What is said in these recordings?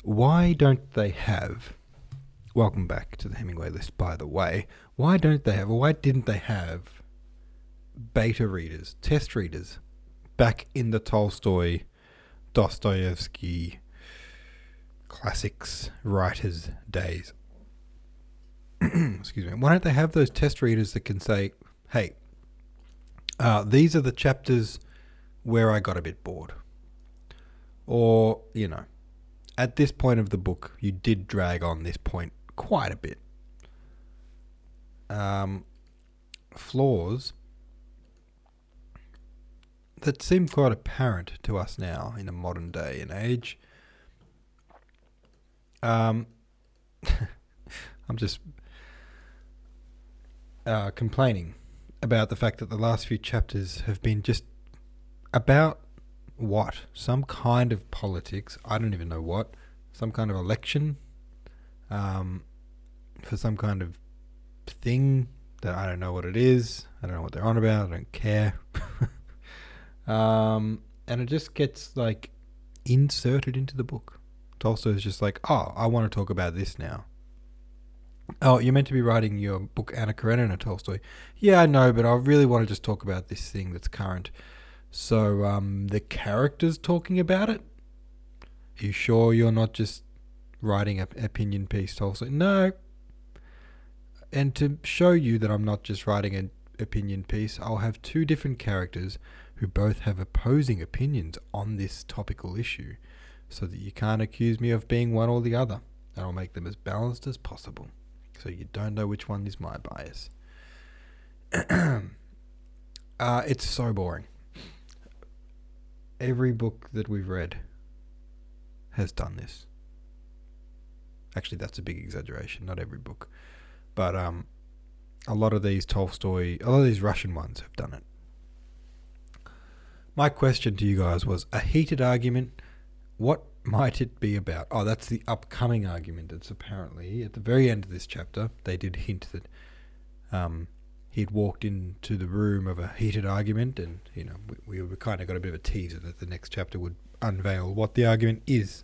Why don't they have... Welcome back to the Hemingway list, by the way. Why didn't they have beta readers, test readers, back in the Tolstoy, Dostoevsky, classics writers' days? Excuse me. Why don't they have those test readers that can say, hey, these are the chapters where I got a bit bored. Or, at this point of the book, you did drag on this point quite a bit. Flaws that seem quite apparent to us now in a modern day and age. I'm just complaining about the fact that the last few chapters have been just about what? Some kind of politics. I don't even know what. Some kind of election. For some kind of thing that I don't know what it is. I don't know what they're on about. I don't care. And it just gets inserted into the book. Tolstoy is just like, oh, I want to talk about this now. Oh, you're meant to be writing your book Anna Karenina, Tolstoy. Yeah, I know, but I really want to just talk about this thing that's current. So, the character's talking about it? Are you sure you're not just writing an opinion piece, Tolstoy? No. And to show you that I'm not just writing an opinion piece, I'll have two different characters who both have opposing opinions on this topical issue, so that you can't accuse me of being one or the other. And I'll make them as balanced as possible, so you don't know which one is my bias. It's so boring. Every book that we've read has done this. Actually, that's a big exaggeration. Not every book. But a lot of these Russian ones have done it. My question to you guys was, a heated argument, what might it be about? Oh, that's the upcoming argument. It's apparently, at the very end of this chapter, they did hint that he'd walked into the room of a heated argument, and, we kind of got a bit of a teaser that the next chapter would unveil what the argument is.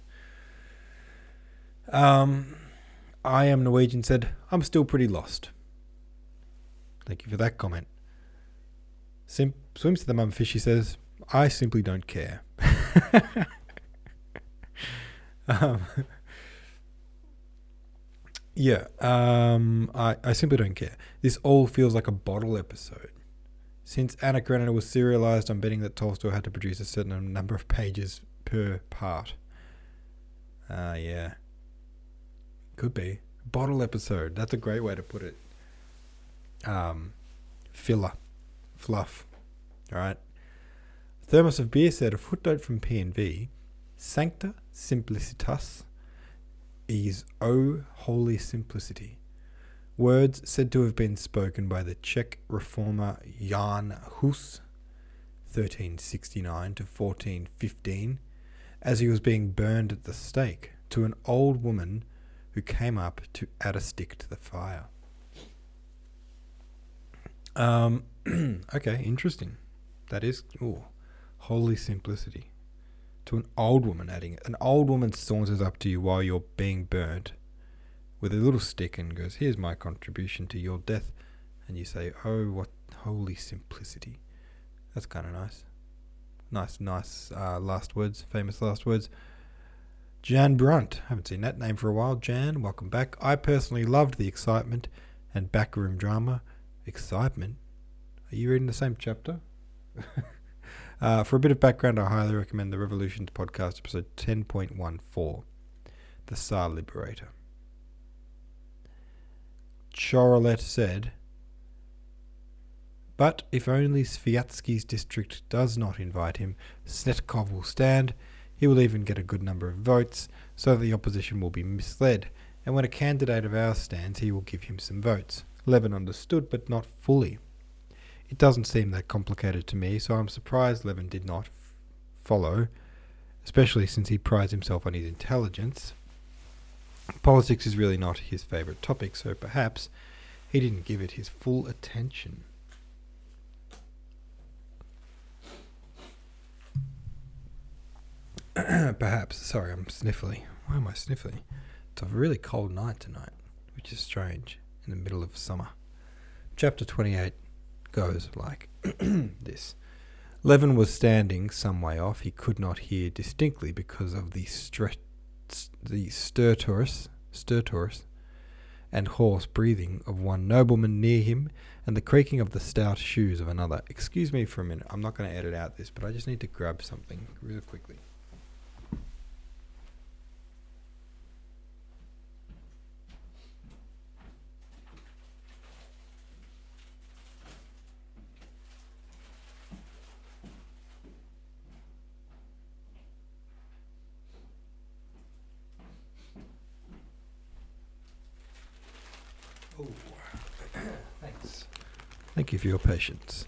I Am Norwegian said, I'm still pretty lost. Thank you for that comment. Swims to the Mum Fishy says, I simply don't care. I simply don't care. This all feels like a bottle episode. Since Anna Karenina was serialized, I'm betting that Tolstoy had to produce a certain number of pages per part. Yeah. Could be. Bottle episode. That's a great way to put it. Filler. Fluff. Alright. Thermos of Beer said, a footnote from P&V, Sancta Simplicitas is O Holy Simplicity. Words said to have been spoken by the Czech reformer Jan Hus, 1369 to 1415, as he was being burned at the stake, to an old woman who came up to add a stick to the fire. Okay, interesting. That is, holy simplicity. To an old woman adding it. An old woman saunters up to you while you're being burnt with a little stick and goes, here's my contribution to your death. And you say, oh, what holy simplicity. That's kind of nice. Nice last words, famous last words. Jan Brunt, haven't seen that name for a while. Jan, welcome back. I personally loved the excitement and backroom drama. Excitement? Are you reading the same chapter? For a bit of background, I highly recommend the Revolutions podcast, episode 10.14, The Tsar Liberator. Chorolet said, but if only Sviatsky's district does not invite him, Snetkov will stand. He will even get a good number of votes, so that the opposition will be misled. And when a candidate of ours stands, he will give him some votes. Levin understood, but not fully. It doesn't seem that complicated to me, so I'm surprised Levin did not follow, especially since he prides himself on his intelligence. Politics is really not his favourite topic, so perhaps he didn't give it his full attention. Perhaps. Sorry, I'm sniffly. Why am I sniffling? It's a really cold night tonight, which is strange, in the middle of summer. Chapter 28 goes like this. Levin was standing some way off. He could not hear distinctly because of the stertorous and hoarse breathing of one nobleman near him and the creaking of the stout shoes of another. Excuse me for a minute. I'm not going to edit out this, but I just need to grab something real quickly. Oh, thanks. Thank you for your patience.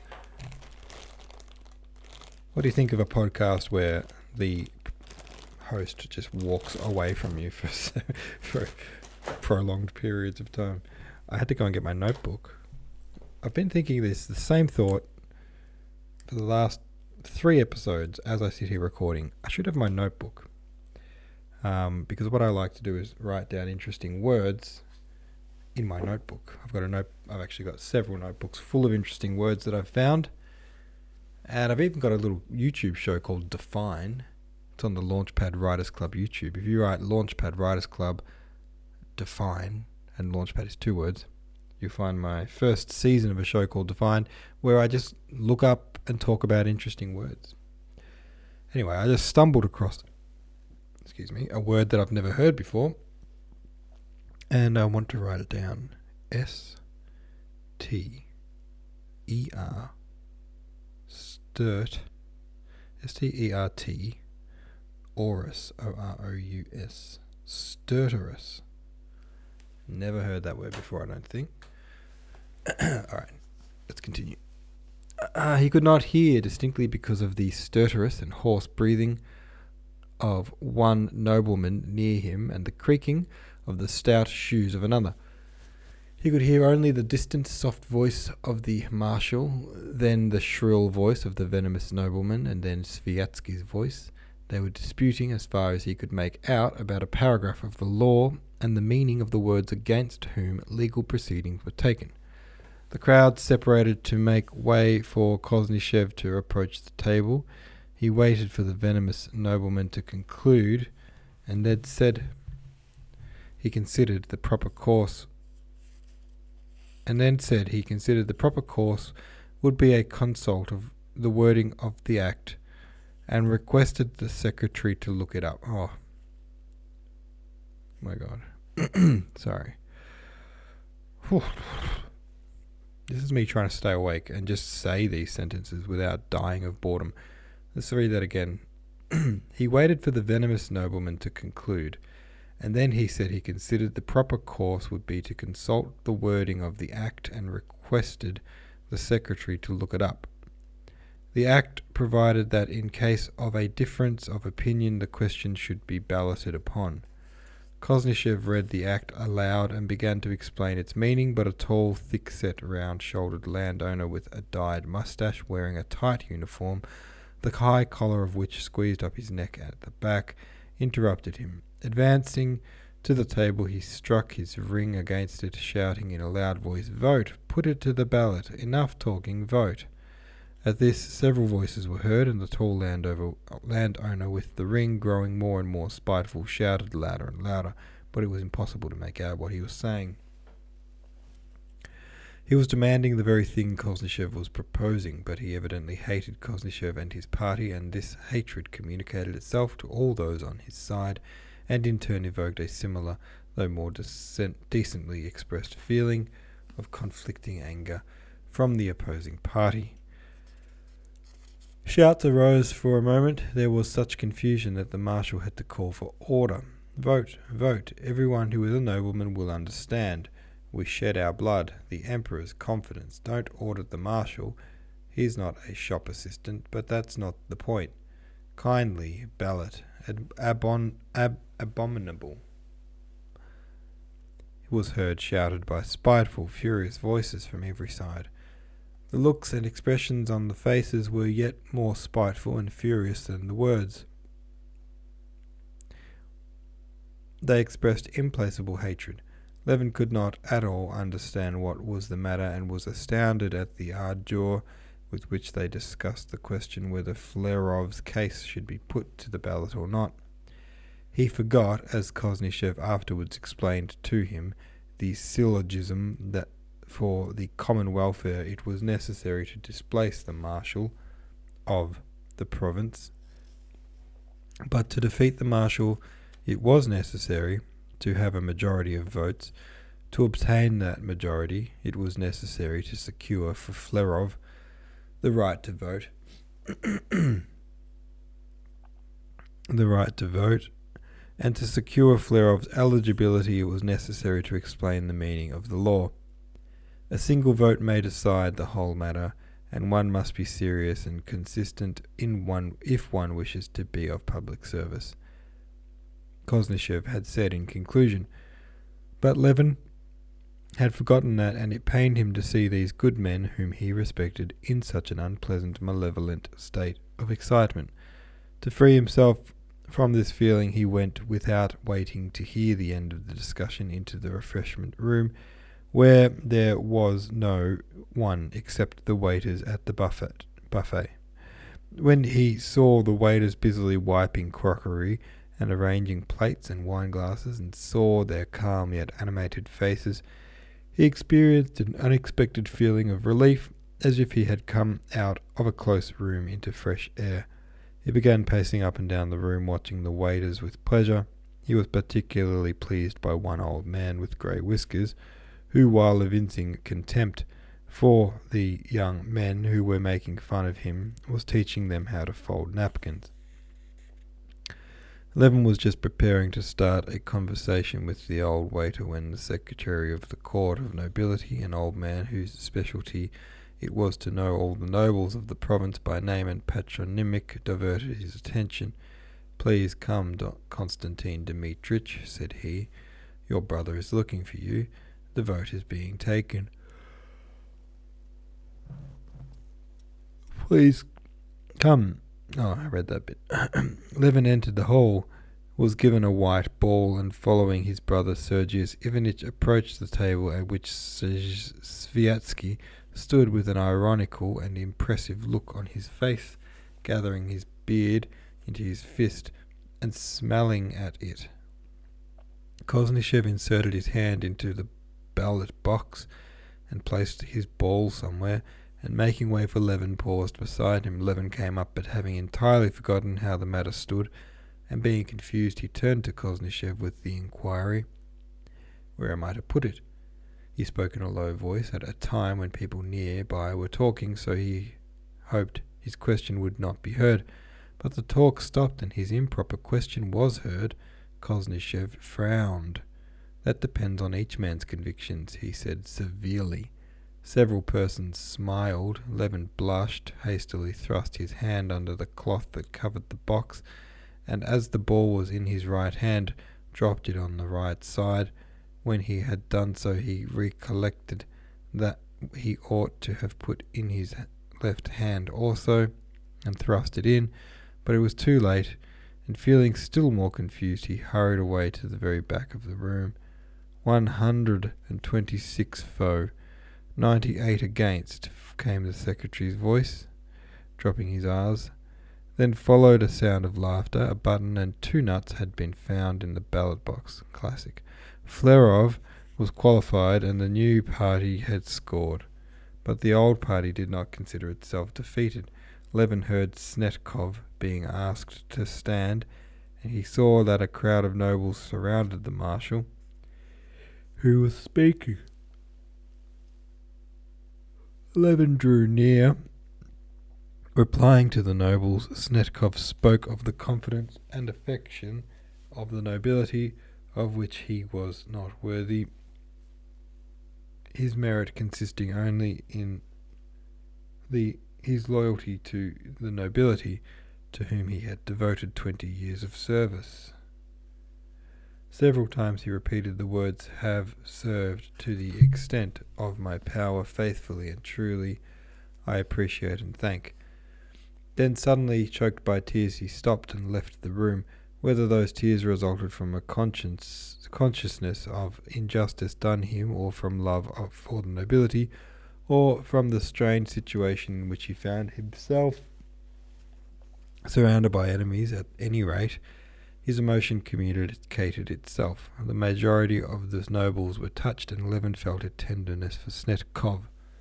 What do you think of a podcast where the host just walks away from you for prolonged periods of time? I had to go and get my notebook. I've been thinking the same thought for the last 3 episodes as I sit here recording. I should have my notebook. Because what I like to do is write down interesting words in my notebook. I've actually got several notebooks full of interesting words that I've found. And I've even got a little YouTube show called Define. It's on the Launchpad Writers Club YouTube. If you write Launchpad Writers Club Define, and Launchpad is 2 words, you'll find my first season of a show called Define, where I just look up and talk about interesting words. Anyway, I just stumbled across, a word that I've never heard before, and I want to write it down. S-T-E-R Sturt, S-T-E-R-T, Orus, O-R-O-U-S, stertorous. Never heard that word before, I don't think. Alright, let's continue. He could not hear distinctly because of the stertorous and hoarse breathing of one nobleman near him and the creaking of the stout shoes of another. He could hear only the distant soft voice of the marshal, then the shrill voice of the venomous nobleman, and then Sviatsky's voice. They were disputing, as far as he could make out, about a paragraph of the law and the meaning of the words against whom legal proceedings were taken. The crowd separated to make way for Koznishev to approach the table. He waited for the venomous nobleman to conclude, and then said he considered the proper course would be a consult of the wording of the act, and requested the secretary to look it up. Oh my God. Sorry. This is me trying to stay awake and just say these sentences without dying of boredom. Let's read that again. He waited for the venomous nobleman to conclude, and then he said he considered the proper course would be to consult the wording of the act and requested the secretary to look it up. The act provided that in case of a difference of opinion the question should be balloted upon. Koznishev read the act aloud and began to explain its meaning, but a tall, thick-set, round-shouldered landowner with a dyed moustache, wearing a tight uniform, the high collar of which squeezed up his neck at the back, interrupted him. Advancing to the table, he struck his ring against it, shouting in a loud voice, "Vote! Put it to the ballot! Enough talking! Vote!" At this, several voices were heard, and the tall landowner with the ring, growing more and more spiteful, shouted louder and louder, but it was impossible to make out what he was saying. He was demanding the very thing Koznishev was proposing, but he evidently hated Koznishev and his party, and this hatred communicated itself to all those on his side, and in turn evoked a similar, though more decently expressed feeling of conflicting anger from the opposing party. Shouts arose for a moment. There was such confusion that the marshal had to call for order. "Vote, vote. Everyone who is a nobleman will understand. We shed our blood. The emperor's confidence. Don't order the marshal. He's not a shop assistant, but that's not the point. Kindly ballot. Abominable." It was heard shouted by spiteful, furious voices from every side. The looks and expressions on the faces were yet more spiteful and furious than the words. They expressed implacable hatred. Levin could not at all understand what was the matter, and was astounded at the ardour with which they discussed the question whether Flerov's case should be put to the ballot or not. He forgot, as Koznishev afterwards explained to him, the syllogism that for the common welfare it was necessary to displace the marshal of the province, but to defeat the marshal it was necessary to have a majority of votes. To obtain that majority it was necessary to secure for Flerov the right to vote. And to secure Flerov's eligibility it was necessary to explain the meaning of the law. A single vote may decide the whole matter, and one must be serious and consistent if one wishes to be of public service, Koznishev had said in conclusion. But Levin had forgotten that, and it pained him to see these good men whom he respected in such an unpleasant, malevolent state of excitement. To free himself from this feeling he went, without waiting to hear the end of the discussion, into the refreshment room, where there was no one except the waiters at the buffet. When he saw the waiters busily wiping crockery and arranging plates and wine glasses, and saw their calm yet animated faces, he experienced an unexpected feeling of relief, as if he had come out of a close room into fresh air. He began pacing up and down the room, watching the waiters with pleasure. He was particularly pleased by one old man with grey whiskers, who, while evincing contempt for the young men who were making fun of him, was teaching them how to fold napkins. Levin was just preparing to start a conversation with the old waiter when the secretary of the court of nobility, an old man whose specialty it was to know all the nobles of the province by name and patronymic, diverted his attention. "Please come, Konstantin Dmitrich," said he. "Your brother is looking for you. The vote is being taken." "Please come." Oh, I read that bit. Levin entered the hall, was given a white ball, and following his brother Sergius Ivanitch approached the table at which Sviatsky stood with an ironical and impressive look on his face, gathering his beard into his fist and smelling at it. Koznishev inserted his hand into the ballot box and placed his ball somewhere, and making way for Levin, paused beside him. Levin came up, but having entirely forgotten how the matter stood, and being confused, he turned to Koznishev with the inquiry, "Where am I to put it?" He spoke in a low voice at a time when people near by were talking, so he hoped his question would not be heard. But the talk stopped, and his improper question was heard. Koznishev frowned. "That depends on each man's convictions," he said severely. Several persons smiled. Levin blushed, hastily thrust his hand under the cloth that covered the box, and as the ball was in his right hand, dropped it on the right side. When he had done so, he recollected that he ought to have put in his left hand also, and thrust it in, but it was too late, and feeling still more confused, he hurried away to the very back of the room. 126 for, 98 against, came the secretary's voice, dropping his R's. Then followed a sound of laughter. A button and 2 nuts had been found in the ballot box. Classic. Flerov was qualified, and the new party had scored. But the old party did not consider itself defeated. Levin heard Snetkov being asked to stand, and he saw that a crowd of nobles surrounded the marshal, who was speaking. Levin drew near. Replying to the nobles, Snetkov spoke of the confidence and affection of the nobility, of which he was not worthy, his merit consisting only in his loyalty to the nobility, to whom he had devoted 20 years of service. Several times he repeated the words, "have served to the extent of my power faithfully and truly. I appreciate and thank." Then suddenly, choked by tears, he stopped and left the room. Whether those tears resulted from a consciousness of injustice done him, or from love for the nobility, or from the strange situation in which he found himself surrounded by enemies, at any rate, his emotion communicated itself. The majority of the nobles were touched, and Levin felt a tenderness for Snetkov.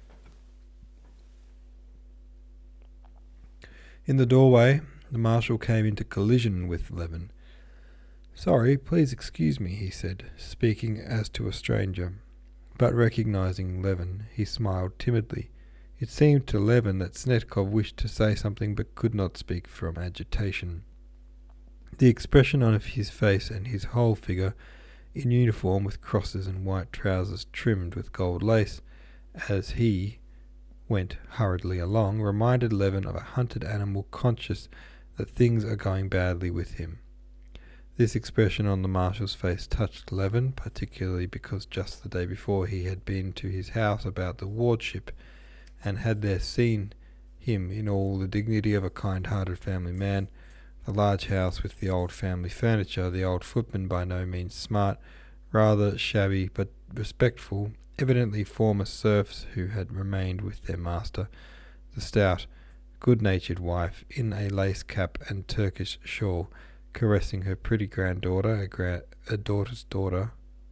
In the doorway, the marshal came into collision with Levin. "Sorry, please excuse me," he said, speaking as to a stranger. But recognizing Levin, he smiled timidly. It seemed to Levin that Snetkov wished to say something but could not speak from agitation. The expression on his face and his whole figure, in uniform with crosses and white trousers trimmed with gold lace, as he went hurriedly along, reminded Levin of a hunted animal conscious that things are going badly with him. This expression on the marshal's face touched Levin, particularly because just the day before he had been to his house about the wardship, and had there seen him in all the dignity of a kind-hearted family man, the large house with the old family furniture, the old footman by no means smart, rather shabby but respectful, evidently former serfs who had remained with their master, the stout, good-natured wife, in a lace cap and Turkish shawl, caressing her pretty granddaughter, a daughter's daughter,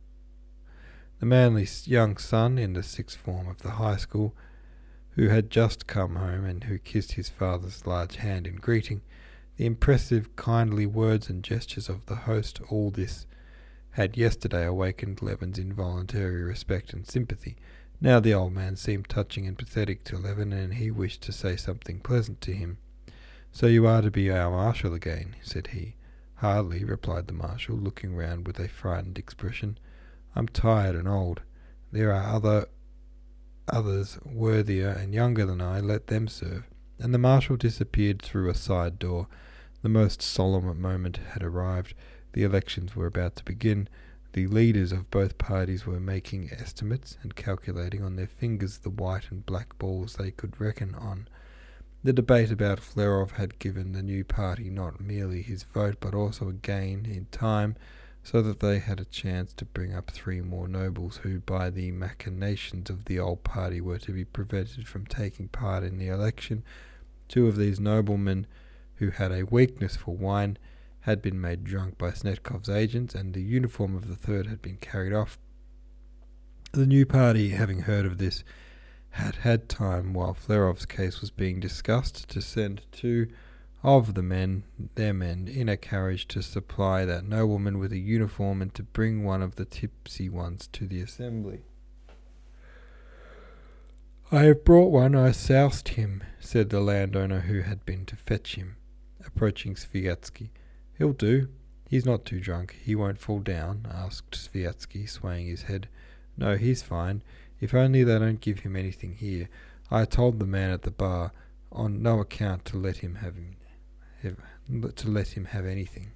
the manly young son in the sixth form of the high school, who had just come home and who kissed his father's large hand in greeting, the impressive, kindly words and gestures of the host, all this had yesterday awakened Levin's involuntary respect and sympathy. Now the old man seemed touching and pathetic to Levin, and he wished to say something pleasant to him. "So you are to be our marshal again," said he. "Hardly," replied the marshal, looking round with a frightened expression. "I'm tired and old. There are others worthier and younger than I. Let them serve." And the marshal disappeared through a side door. The most solemn moment had arrived. The elections were about to begin. The leaders of both parties were making estimates and calculating on their fingers the white and black balls they could reckon on. The debate about Flerov had given the new party not merely his vote but also a gain in time, so that they had a chance to bring up 3 more nobles who, by the machinations of the old party, were to be prevented from taking part in the election. 2 of these noblemen, who had a weakness for wine, had been made drunk by Snetkov's agents, and the uniform of the third had been carried off. The new party, having heard of this, had had time, while Flerov's case was being discussed, to send 2 of their men, in a carriage to supply that nobleman with a uniform and to bring one of the tipsy ones to the assembly. "I have brought one, I soused him," said the landowner who had been to fetch him, approaching Sviatsky. "He'll do. He's not too drunk. He won't fall down?" asked Sviatsky, swaying his head. "No, he's fine. If only they don't give him anything here. I told the man at the bar on no account to let him have anything."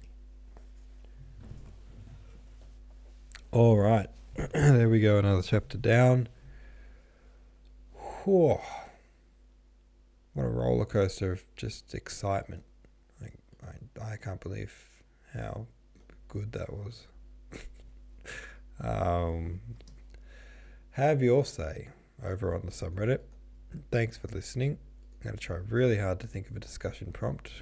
All right, there we go. Another chapter down. Whew. What a roller coaster of just excitement! I can't believe how good that was. Have your say over on the subreddit. Thanks for listening. I'm going to try really hard to think of a discussion prompt.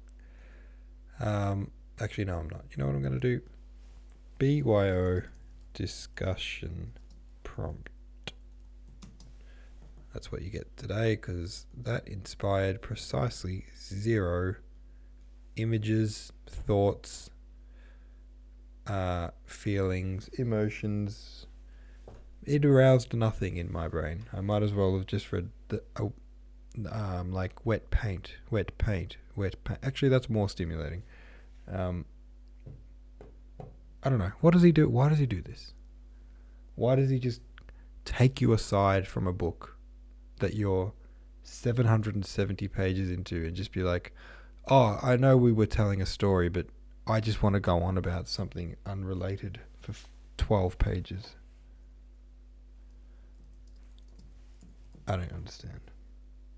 Actually, no, I'm not. You know what I'm going to do? BYO discussion prompt. That's what you get today, because that inspired precisely 0 images, thoughts, feelings, emotions. It aroused nothing in my brain. I might as well have just read like wet paint. Actually, that's more stimulating. I don't know. What does he do? Why does he do this? Why does he just take you aside from a book that you're 770 pages into and just be like, "Oh, I know we were telling a story, but I just want to go on about something unrelated for 12 pages." I don't understand.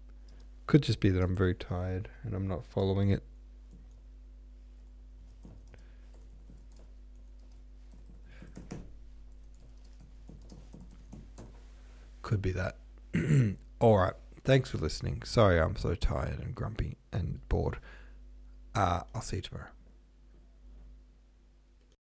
Could just be that I'm very tired and I'm not following it. Could be that. All right. Thanks for listening. Sorry I'm so tired and grumpy and bored. I'll see you tomorrow.